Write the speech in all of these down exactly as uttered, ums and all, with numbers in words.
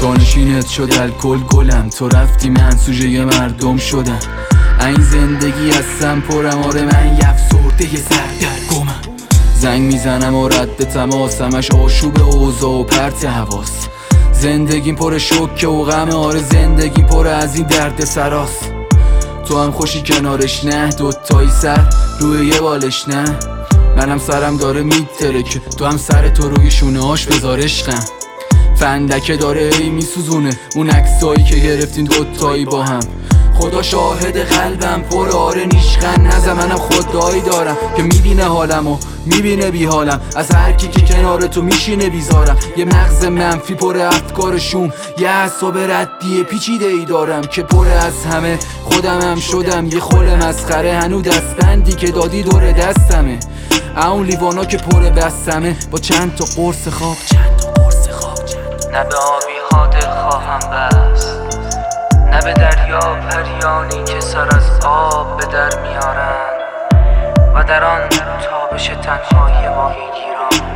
جانشینت شد الکل گلم، تو رفتی من سوژه مردم شدم. این زندگی هستم پرم، آره من یه افسرده یه سردرگمم. زنگ میزنم و رد تماس، همش آشوب اوضاع و پرت حواس. زندگیم پر شوکه و غم، آره زندگی پر از این درد سراست. تو هم خوشی کنارش نه، دوتایی سر روی یه بالش نه. منم سرم داره میترکه، تو هم سر تو روی شونه هاش بذار عشقم. فندکه داره ای میسوزونه اون عکسایی که گرفتین دوتایی با هم. خدا شاهد قلبم پر آره نیشخن نزه، منم خدایی دارم که میبینه حالم و میبینه بی حالم. از هر کی که کنار تو میشینه بیزارم. یه مغز منفی پر افکارشون، یه اعصاب ردیه پیچیده ای دارم که پر از همه خودم هم شدم. یه خل مسخره هنو دستبندی که دادی دور دستمه. اون لیوانا که پر بستمه با چند تا قرص خواب، چند تا قرص خواب. نه به آبی ها دل خواهم بست، نه به دریا پریانی که سر از آب به در میارن و در آن تابش تنهایی ماهی گیران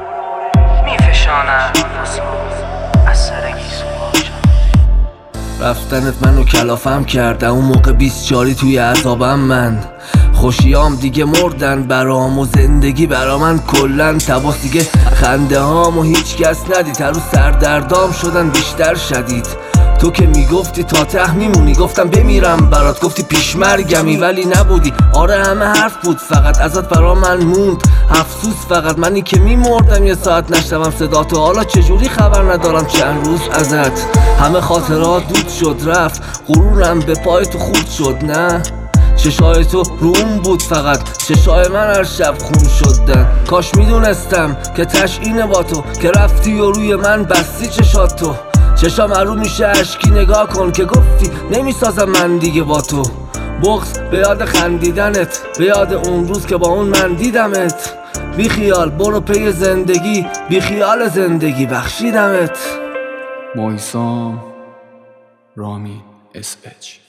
میفشانن از سر گیسو. رفتنت منو کلافم کرده، اون موقع بیست جاری توی عذابم من. خوشیام دیگه مردن برام و زندگی برا من کلن تباس. دیگه خنده هامو هیچ کس ندید، هر روز سردردام شدن بیشتر شدید. تو که میگفتی تا ته میمونی، گفتم بمیرم برات، گفتی پیشمرگمی ولی نبودی. آره همه حرف بود فقط ازت برا من موند افسوس. فقط منی که میمردم یه ساعت نشنوم صداتو، حالا چجوری خبر ندارم چند روز ازت. همه خاطرات دود شد رفت، غرورم به پای تو خورد شد. نه چشای تو روم بود فقط، چشای من هر شب خون شدن. کاش میدونستم که تش اینه با تو، که رفتی و روی من بستی چشاتو. چشام ارو میشه اشکی، نگاه کن که گفتی نمیسازم من دیگه با تو. بغض به یاد خندیدنت، به یاد اون روز که با اون من دیدمت. بی خیال برو پی زندگی، بی خیال زندگی بخشیدمت. مایسام رامین اس اچ